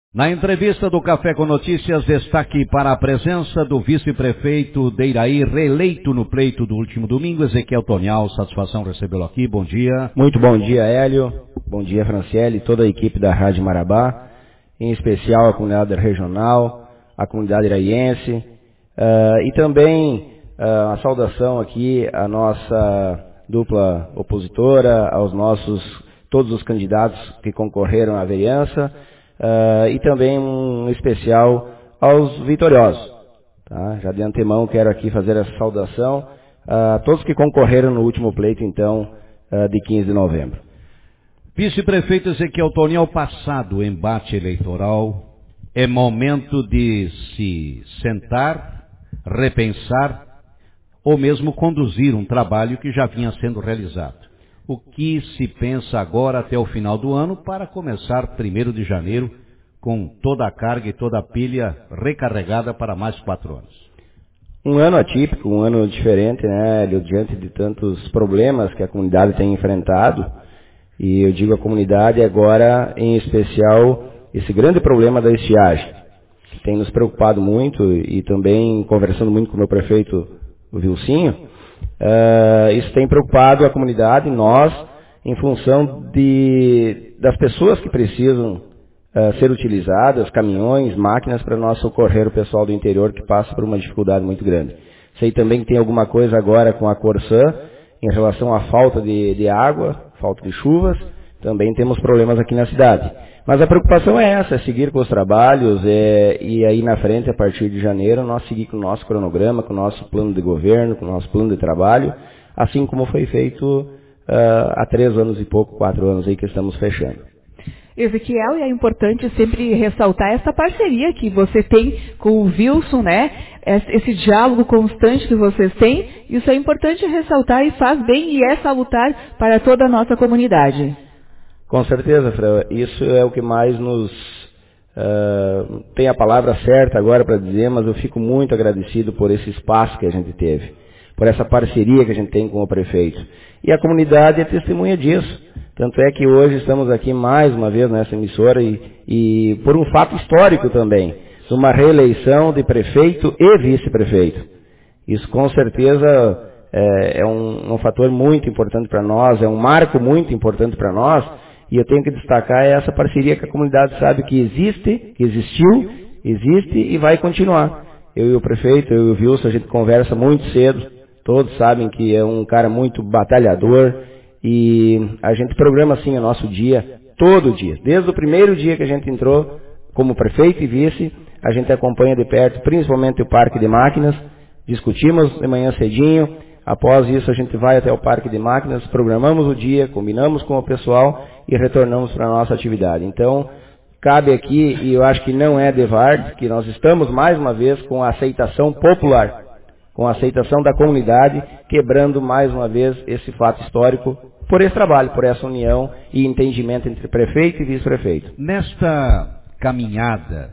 Na entrevista do Café com Notícias, destaque para a presença do vice-prefeito Deiraí, reeleito no pleito do último domingo, Ezequiel Tonial. Satisfação recebê-lo aqui, bom dia. Muito bom dia, Hélio. Bom dia, Franciele e toda a equipe da Rádio Marabá, em especial a comunidade regional, a comunidade iraiense, e também a saudação aqui à nossa dupla opositora, todos os candidatos que concorreram à vereança, e também um especial aos vitoriosos. Tá? Já de antemão quero aqui fazer essa saudação a todos que concorreram no último pleito, então, de 15 de novembro. Vice-prefeito Ezequiel Tonial, passado o embate eleitoral, é momento de se sentar, repensar ou mesmo conduzir um trabalho que já vinha sendo realizado. O que se pensa agora até o final do ano para começar 1º de janeiro com toda a carga e toda a pilha recarregada para mais 4 anos? Um ano atípico, um ano diferente, né, diante de tantos problemas que a comunidade tem enfrentado, e eu digo a comunidade agora, em especial, esse grande problema da estiagem, que tem nos preocupado muito, e também conversando muito com o meu prefeito, o Vilcinho. Isso tem preocupado a comunidade, nós, em função das pessoas que precisam ser utilizadas, caminhões, máquinas, para nós socorrer o pessoal do interior que passa por uma dificuldade muito grande. Sei também que tem alguma coisa agora com a Corsã, em relação à falta de água, falta de chuvas, também temos problemas aqui na cidade. Mas a preocupação é essa, é seguir com os trabalhos, e aí na frente, a partir de janeiro, nós seguir com o nosso cronograma, com o nosso plano de governo, com o nosso plano de trabalho, assim como foi feito há 3 anos e pouco, 4 anos aí que estamos fechando. Ezequiel, e é importante sempre ressaltar essa parceria que você tem com o Wilson, né? Esse diálogo constante que vocês têm, isso é importante ressaltar e faz bem e é salutar para toda a nossa comunidade. Com certeza, Fran, isso é o que mais nos tem a palavra certa agora para dizer, mas eu fico muito agradecido por esse espaço que a gente teve, por essa parceria que a gente tem com o prefeito. E a comunidade é testemunha disso. Tanto é que hoje estamos aqui mais uma vez nessa emissora e por um fato histórico também, uma reeleição de prefeito e vice-prefeito. Isso com certeza é um fator muito importante para nós, é um marco muito importante para nós, e eu tenho que destacar essa parceria que a comunidade sabe que existe, que existiu, existe e vai continuar. Eu e o prefeito, eu e o Wilson, a gente conversa muito cedo, todos sabem que é um cara muito batalhador, e a gente programa assim o nosso dia, todo dia. Desde o primeiro dia que a gente entrou como prefeito e vice, a gente acompanha de perto, principalmente o Parque de Máquinas, discutimos de manhã cedinho, após isso a gente vai até o Parque de Máquinas, programamos o dia, combinamos com o pessoal e retornamos para a nossa atividade. Então, cabe aqui, e eu acho que não é de VAR, que nós estamos mais uma vez com a aceitação popular, com a aceitação da comunidade, quebrando mais uma vez esse fato histórico por esse trabalho, por essa união e entendimento entre prefeito e vice-prefeito. Nesta caminhada,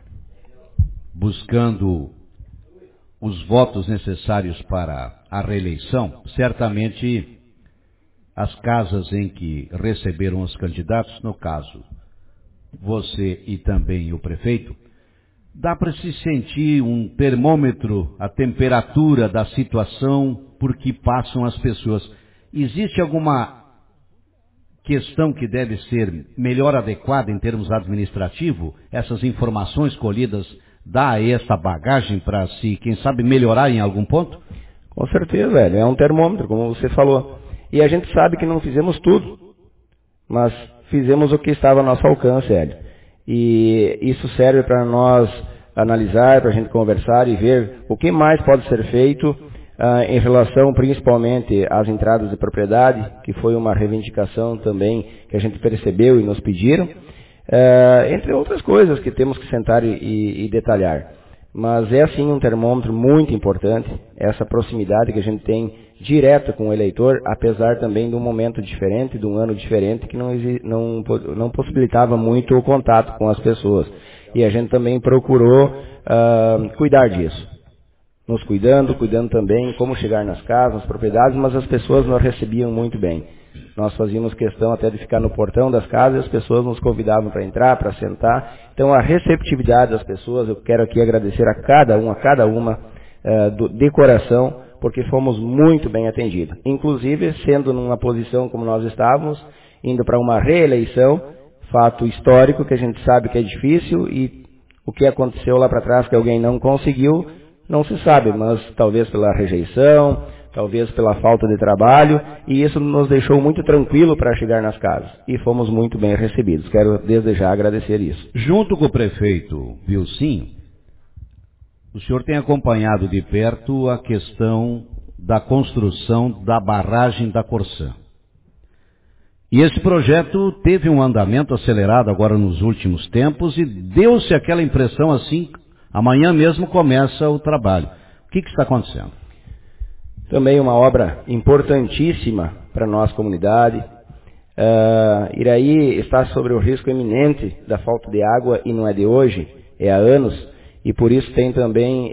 buscando os votos necessários para a reeleição, certamente as casas em que receberam os candidatos, no caso, você e também o prefeito, dá para se sentir um termômetro, a temperatura da situação por que passam as pessoas. Existe alguma questão que deve ser melhor adequada em termos administrativos? Essas informações colhidas dá esta bagagem para se, quem sabe, melhorar em algum ponto? Com certeza, velho. É um termômetro, como você falou. E a gente sabe que não fizemos tudo, mas fizemos o que estava ao nosso alcance, Hélio. E isso serve para nós analisar, para a gente conversar e ver o que mais pode ser feito em relação principalmente às entradas de propriedade, que foi uma reivindicação também que a gente percebeu e nos pediram, entre outras coisas que temos que sentar e detalhar. Mas é assim um termômetro muito importante, essa proximidade que a gente tem direta com o eleitor, apesar também de um momento diferente, de um ano diferente, que não possibilitava muito o contato com as pessoas. E a gente também procurou cuidar disso. Nos cuidando também como chegar nas casas, nas propriedades, mas as pessoas nos recebiam muito bem. Nós fazíamos questão até de ficar no portão das casas e as pessoas nos convidavam para entrar, para sentar. Então a receptividade das pessoas, eu quero aqui agradecer a cada uma de coração, porque fomos muito bem atendidos. Inclusive, sendo numa posição como nós estávamos, indo para uma reeleição, fato histórico que a gente sabe que é difícil e o que aconteceu lá para trás que alguém não conseguiu, não se sabe, mas talvez pela rejeição, talvez pela falta de trabalho, e isso nos deixou muito tranquilo para chegar nas casas. E fomos muito bem recebidos. Quero desde já agradecer isso. Junto com o prefeito Vilcinho, o senhor tem acompanhado de perto a questão da construção da barragem da Corsã. E esse projeto teve um andamento acelerado agora nos últimos tempos e deu-se aquela impressão assim, amanhã mesmo começa o trabalho. O que está acontecendo? Também uma obra importantíssima para a nossa comunidade. Iraí está sobre o risco iminente da falta de água e não é de hoje, é há anos. E por isso tem também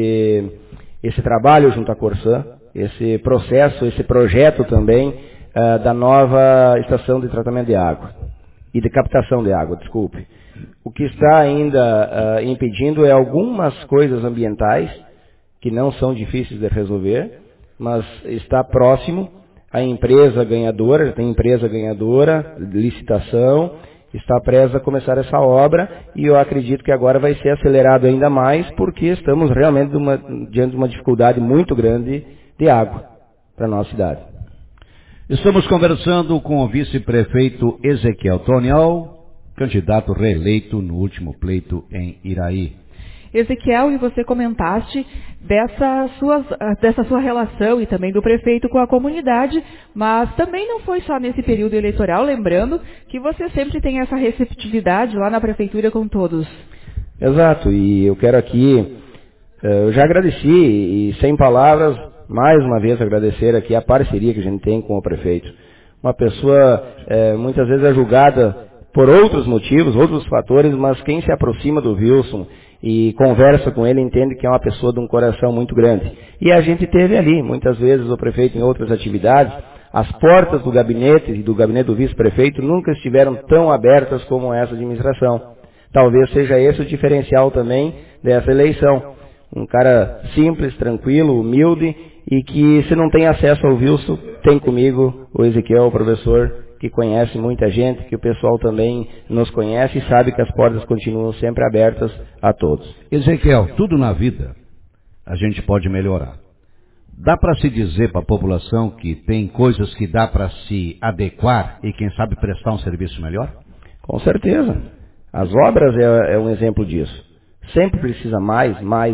esse trabalho junto à Corsã, esse processo, esse projeto também da nova estação de tratamento de água e de captação de água, desculpe. O que está ainda impedindo é algumas coisas ambientais que não são difíceis de resolver, mas está próximo. A empresa ganhadora, já tem empresa ganhadora, licitação, está prestes a começar essa obra e eu acredito que agora vai ser acelerado ainda mais porque estamos realmente diante de uma dificuldade muito grande de água para a nossa cidade. Estamos conversando com o vice-prefeito Ezequiel Tonial, candidato reeleito no último pleito em Iraí. Ezequiel, e você comentaste dessa sua relação e também do prefeito com a comunidade, mas também não foi só nesse período eleitoral, lembrando que você sempre tem essa receptividade lá na prefeitura com todos. Exato, e eu quero aqui, eu já agradeci, e sem palavras, mais uma vez agradecer aqui a parceria que a gente tem com o prefeito. Uma pessoa muitas vezes é julgada por outros motivos, outros fatores, mas quem se aproxima do Wilson e conversa com ele entende que é uma pessoa de um coração muito grande. E a gente teve ali, muitas vezes o prefeito em outras atividades, as portas do gabinete e do gabinete do vice-prefeito nunca estiveram tão abertas como essa administração. Talvez seja esse o diferencial também dessa eleição. Um cara simples, tranquilo, humilde e que se não tem acesso ao Wilson, tem comigo o Ezequiel, o professor, que conhece muita gente, que o pessoal também nos conhece e sabe que as portas continuam sempre abertas a todos. Ezequiel, tudo na vida a gente pode melhorar. Dá para se dizer para a população que tem coisas que dá para se adequar e quem sabe prestar um serviço melhor? Com certeza. As obras é um exemplo disso. Sempre precisa mais.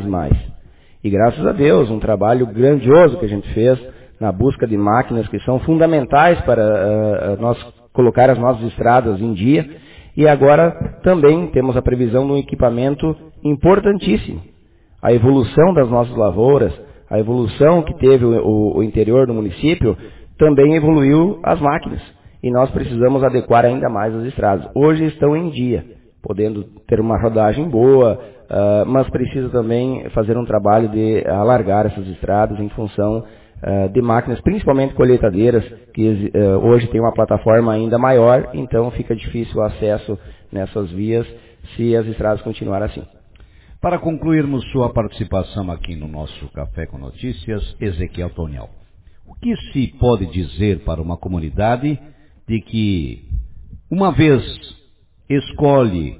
E graças a Deus, um trabalho grandioso que a gente fez na busca de máquinas que são fundamentais para nós colocar as nossas estradas em dia. E agora também temos a previsão de um equipamento importantíssimo. A evolução das nossas lavouras, a evolução que teve o interior do município, também evoluiu as máquinas. E nós precisamos adequar ainda mais as estradas. Hoje estão em dia, podendo ter uma rodagem boa, mas precisa também fazer um trabalho de alargar essas estradas em função de máquinas, principalmente colheitadeiras, que hoje tem uma plataforma ainda maior, então fica difícil o acesso nessas vias se as estradas continuarem assim. Para concluirmos sua participação aqui no nosso Café com Notícias, Ezequiel Tonial, o que se pode dizer para uma comunidade de que, uma vez escolhe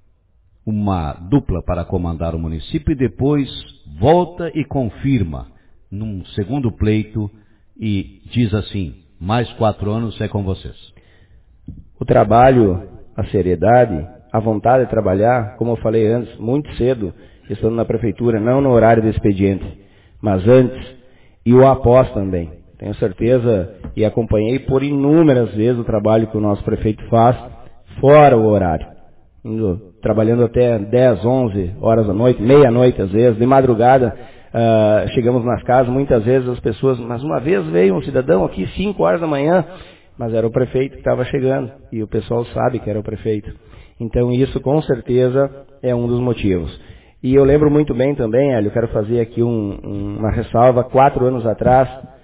uma dupla para comandar o município e depois volta e confirma num segundo pleito e diz assim, mais 4 anos é com vocês? O trabalho, a seriedade, a vontade de trabalhar, como eu falei antes, muito cedo, estando na prefeitura, não no horário do expediente, mas antes, e o após também. Tenho certeza e acompanhei por inúmeras vezes o trabalho que o nosso prefeito faz fora o horário. Trabalhando até 10, 11 horas da noite, meia-noite às vezes, de madrugada, chegamos nas casas, muitas vezes as pessoas, mas uma vez veio um cidadão aqui 5 horas da manhã, mas era o prefeito que estava chegando, e o pessoal sabe que era o prefeito. Então isso com certeza é um dos motivos. E eu lembro muito bem também, Hélio, eu quero fazer aqui uma ressalva, 4 anos atrás,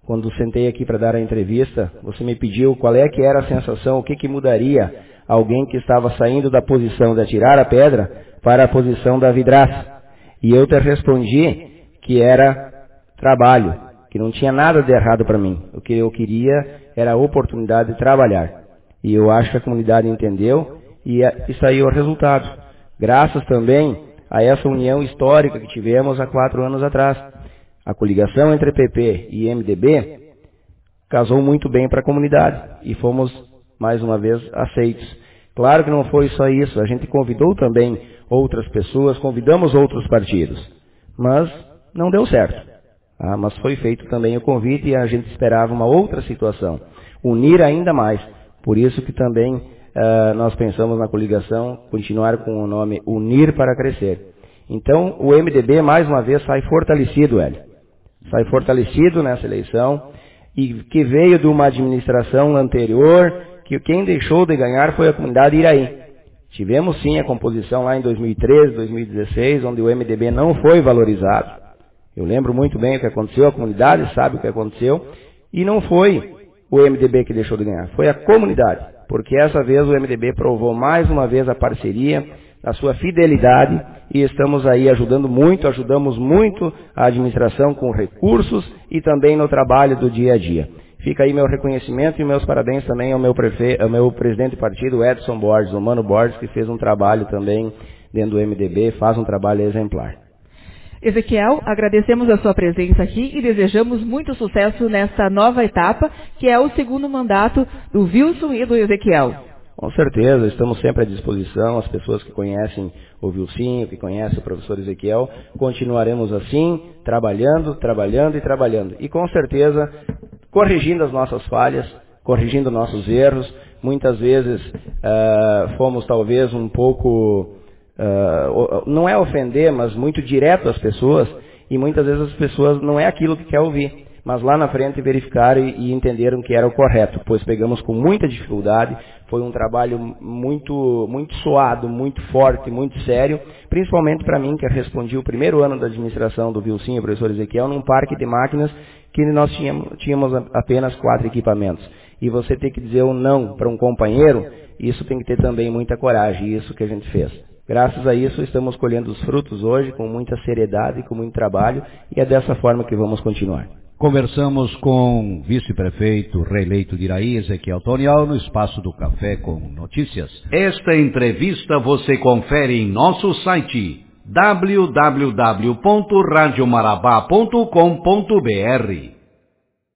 quando sentei aqui para dar a entrevista, você me pediu qual é que era a sensação, o que mudaria alguém que estava saindo da posição de atirar a pedra para a posição da vidraça. E eu te respondi que era trabalho, que não tinha nada de errado para mim. O que eu queria era a oportunidade de trabalhar. E eu acho que a comunidade entendeu e saiu o resultado. Graças também a essa união histórica que tivemos há 4 anos atrás. A coligação entre PP e MDB casou muito bem para a comunidade e fomos, mais uma vez, aceitos. Claro que não foi só isso, a gente convidou também outras pessoas, convidamos outros partidos, mas não deu certo. Mas foi feito também o convite e a gente esperava uma outra situação, unir ainda mais. Por isso que também nós pensamos na coligação, continuar com o nome Unir para Crescer. Então, o MDB, mais uma vez, sai fortalecido, Hélio. Sai fortalecido nessa eleição, e que veio de uma administração anterior, que quem deixou de ganhar foi a comunidade Iraí. Tivemos sim a composição lá em 2013, 2016, onde o MDB não foi valorizado. Eu lembro muito bem o que aconteceu, a comunidade sabe o que aconteceu, e não foi o MDB que deixou de ganhar, foi a comunidade, porque essa vez o MDB provou mais uma vez a parceria, a sua fidelidade, e estamos aí ajudamos muito a administração com recursos e também no trabalho do dia a dia. Fica aí meu reconhecimento e meus parabéns também ao meu presidente de partido, Edson Borges, o Mano Borges, que fez um trabalho também dentro do MDB, faz um trabalho exemplar. Ezequiel, agradecemos a sua presença aqui e desejamos muito sucesso nesta nova etapa, que é o segundo mandato do Wilson e do Ezequiel. Com certeza, estamos sempre à disposição, as pessoas que conhecem o Wilson, que conhecem o professor Ezequiel, continuaremos assim, trabalhando. E com certeza, corrigindo as nossas falhas, corrigindo nossos erros. Muitas vezes fomos talvez um pouco, não é ofender, mas muito direto às pessoas, e muitas vezes as pessoas não é aquilo que quer ouvir. Mas lá na frente verificaram e entenderam que era o correto, pois pegamos com muita dificuldade, foi um trabalho muito suado, muito forte, muito sério, principalmente para mim, que respondi o primeiro ano da administração do Wilson e o professor Ezequiel, num parque de máquinas que nós tínhamos apenas 4 equipamentos. E você ter que dizer um não para um companheiro, isso tem que ter também muita coragem, e isso que a gente fez. Graças a isso, estamos colhendo os frutos hoje, com muita seriedade, com muito trabalho, e é dessa forma que vamos continuar. Conversamos com o vice-prefeito reeleito de Iraí, Ezequiel Tonial, no Espaço do Café com Notícias. Esta entrevista você confere em nosso site www.radiomarabá.com.br.